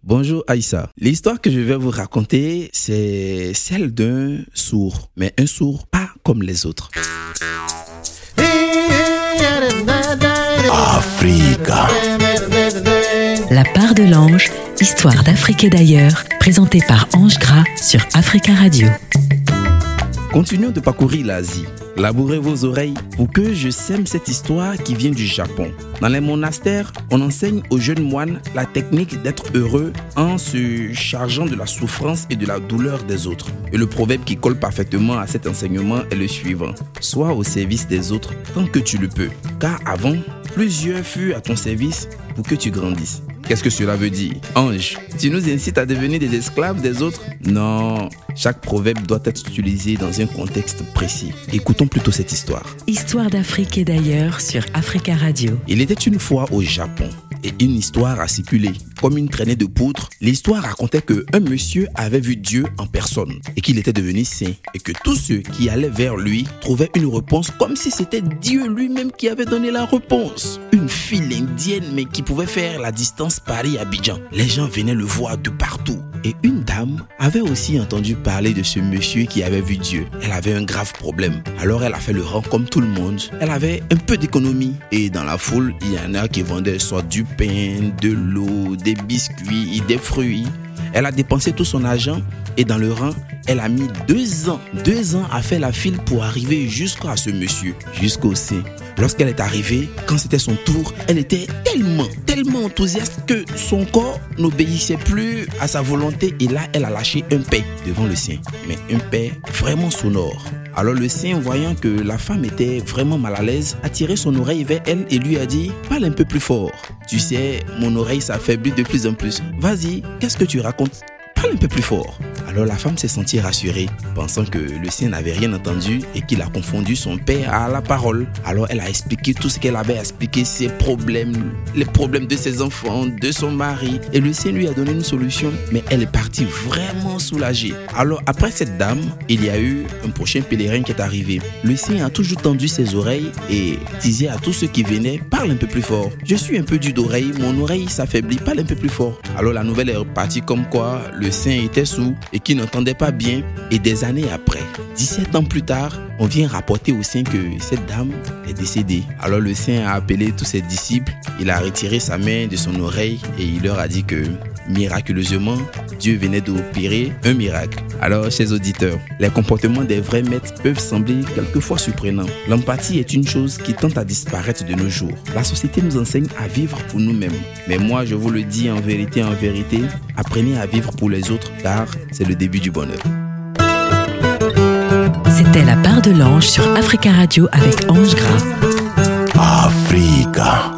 Bonjour Aïssa. L'histoire que je vais vous raconter, c'est celle d'un sourd, mais un sourd pas comme les autres. Africa. La part de l'ange, histoire d'Afrique et d'ailleurs, présentée par Ange Gras sur Africa Radio. Continuons de parcourir l'Asie. Labourez vos oreilles pour que je sème cette histoire qui vient du Japon. Dans les monastères, on enseigne aux jeunes moines la technique d'être heureux en se chargeant de la souffrance et de la douleur des autres. Et le proverbe qui colle parfaitement à cet enseignement est le suivant. Sois au service des autres tant que tu le peux. Car avant, plusieurs furent à ton service pour que tu grandisses. Qu'est-ce que cela veut dire? Ange, tu nous incites à devenir des esclaves des autres? Non, chaque proverbe doit être utilisé dans un contexte précis. Écoutons plutôt cette histoire. Histoire d'Afrique et d'ailleurs sur Africa Radio. Il était une fois au Japon et une histoire a circulé. Comme une traînée de poudre, l'histoire racontait qu'un monsieur avait vu Dieu en personne et qu'il était devenu saint et que tous ceux qui allaient vers lui trouvaient une réponse comme si c'était Dieu lui-même qui avait donné la réponse. Une file indienne mais qui pouvait faire la distance Paris-Abidjan. Les gens venaient le voir de partout. Et une dame avait aussi entendu parler de ce monsieur qui avait vu Dieu. Elle avait un grave problème. Alors elle a fait le rang comme tout le monde. Elle avait un peu d'économie. Et dans la foule, il y en a qui vendaient soit du pain, de l'eau, des biscuits, des fruits. Elle a dépensé tout son argent et dans le rang, elle a mis 2 ans. 2 ans à faire la file pour arriver jusqu'à ce monsieur, jusqu'au saint. Lorsqu'elle est arrivée, quand c'était son tour, elle était tellement enthousiaste que son corps n'obéissait plus à sa volonté. Et là, elle a lâché un paix devant le saint. Mais un paix vraiment sonore. Alors le saint, voyant que la femme était vraiment mal à l'aise, a tiré son oreille vers elle et lui a dit « Parle un peu plus fort. Tu sais, mon oreille s'affaiblit de plus en plus. Vas-y, qu'est-ce que tu racontes ? Parle un peu plus fort. » Alors la femme s'est sentie rassurée, pensant que le saint n'avait rien entendu et qu'il a confondu son père à la parole. Alors elle a expliqué tout ce qu'elle avait à expliquer, ses problèmes, les problèmes de ses enfants, de son mari. Et le saint lui a donné une solution, mais elle est partie vraiment soulagée. Alors après cette dame, il y a eu un prochain pèlerin qui est arrivé. Le saint a toujours tendu ses oreilles et disait à tous ceux qui venaient, parle un peu plus fort. Je suis un peu dur d'oreille, mon oreille s'affaiblit, parle un peu plus fort. Alors la nouvelle est repartie comme quoi le saint était sourd et qui n'entendait pas bien. Et des années après, 17 ans plus tard, on vient rapporter au saint que cette dame est décédée. Alors le saint a appelé tous ses disciples, il a retiré sa main de son oreille et il leur a dit que miraculeusement, Dieu venait d'opérer un miracle. Alors, chers auditeurs, les comportements des vrais maîtres peuvent sembler quelquefois surprenants. L'empathie est une chose qui tente à disparaître de nos jours. La société nous enseigne à vivre pour nous-mêmes. Mais moi, je vous le dis en vérité, apprenez à vivre pour les autres car c'est le début du bonheur. C'était la part de l'ange sur Africa Radio avec Ange Gras. Africa.